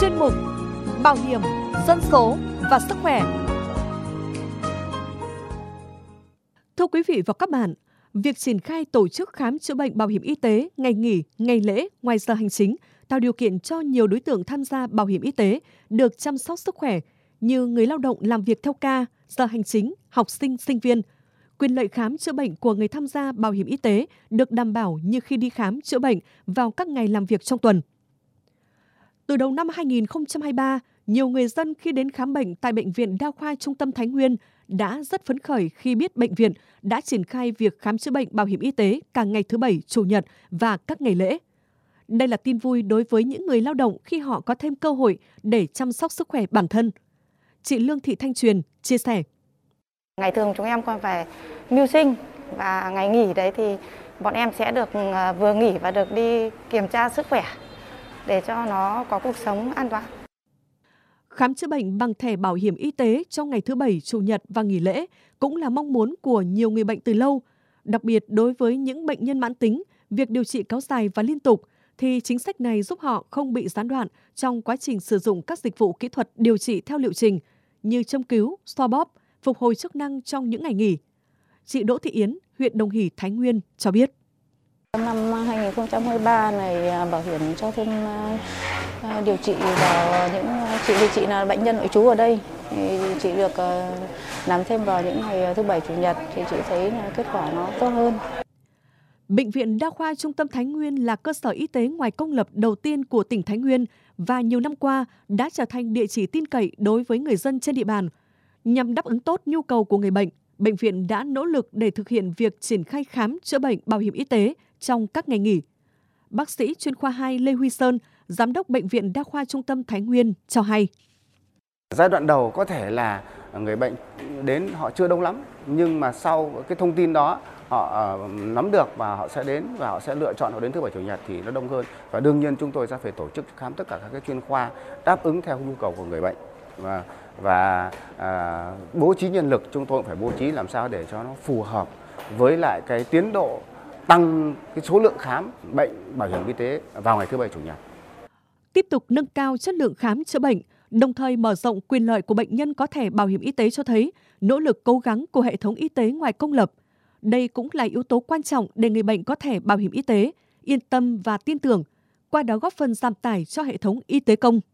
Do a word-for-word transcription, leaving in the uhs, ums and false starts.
chuyên mục Bảo hiểm, dân số và sức khỏe. Thưa quý vị và các bạn, việc triển khai tổ chức khám chữa bệnh bảo hiểm y tế, ngày nghỉ, ngày lễ, ngoài giờ hành chính tạo điều kiện cho nhiều đối tượng tham gia bảo hiểm y tế được chăm sóc sức khỏe như người lao động làm việc theo ca, giờ hành chính, học sinh, sinh viên. Quyền lợi khám chữa bệnh của người tham gia bảo hiểm y tế được đảm bảo như khi đi khám chữa bệnh vào các ngày làm việc trong tuần. Từ đầu năm hai nghìn không trăm hai mươi ba, nhiều người dân khi đến khám bệnh tại Bệnh viện Đa khoa Trung tâm Thái Nguyên đã rất phấn khởi khi biết bệnh viện đã triển khai việc khám chữa bệnh bảo hiểm y tế cả ngày thứ Bảy, Chủ nhật và các ngày lễ. Đây là tin vui đối với những người lao động khi họ có thêm cơ hội để chăm sóc sức khỏe bản thân. Chị Lương Thị Thanh Truyền chia sẻ. Ngày thường chúng em còn phải mưu sinh và ngày nghỉ đấy thì bọn em sẽ được vừa nghỉ và được đi kiểm tra sức khỏe để cho nó có cuộc sống an toàn. Khám chữa bệnh bằng thẻ bảo hiểm y tế trong ngày thứ Bảy, Chủ nhật và nghỉ lễ cũng là mong muốn của nhiều người bệnh từ lâu. Đặc biệt đối với những bệnh nhân mãn tính, việc điều trị kéo dài và liên tục thì chính sách này giúp họ không bị gián đoạn trong quá trình sử dụng các dịch vụ kỹ thuật điều trị theo liệu trình như châm cứu, xoa bóp, phục hồi chức năng trong những ngày nghỉ. Chị Đỗ Thị Yến, huyện Đồng Hỷ, Thái Nguyên cho biết. Năm hai nghìn không trăm hai mươi ba này bảo hiểm cho thêm điều trị vào những chị điều trị là bệnh nhân nội trú ở đây thì chị được làm thêm vào những ngày thứ Bảy, Chủ nhật thì chị thấy kết quả nó tốt hơn. Bệnh viện Đa khoa Trung tâm Thái Nguyên là cơ sở y tế ngoài công lập đầu tiên của tỉnh Thái Nguyên và nhiều năm qua đã trở thành địa chỉ tin cậy đối với người dân trên địa bàn. Nhằm đáp ứng tốt nhu cầu của người bệnh, bệnh viện đã nỗ lực để thực hiện việc triển khai khám chữa bệnh bảo hiểm y tế trong các ngày nghỉ. Bác sĩ chuyên khoa hai Lê Huy Sơn, Giám đốc Bệnh viện Đa khoa Trung tâm Thái Nguyên cho hay. Giai đoạn đầu có thể là người bệnh đến họ chưa đông lắm, nhưng mà sau cái thông tin đó họ nắm được và họ sẽ đến và họ sẽ lựa chọn họ đến thứ Bảy, Chủ nhật thì nó đông hơn. Và đương nhiên chúng tôi sẽ phải tổ chức khám tất cả các cái chuyên khoa đáp ứng theo nhu cầu của người bệnh. Và, và à, bố trí nhân lực chúng tôi cũng phải bố trí làm sao để cho nó phù hợp với lại cái tiến độ tăng cái số lượng khám bệnh bảo hiểm y tế vào ngày thứ Bảy, Chủ nhật. Tiếp tục nâng cao chất lượng khám chữa bệnh, đồng thời mở rộng quyền lợi của bệnh nhân có thẻ bảo hiểm y tế cho thấy nỗ lực cố gắng của hệ thống y tế ngoài công lập. Đây cũng là yếu tố quan trọng để người bệnh có thẻ bảo hiểm y tế yên tâm và tin tưởng, qua đó góp phần giảm tải cho hệ thống y tế công.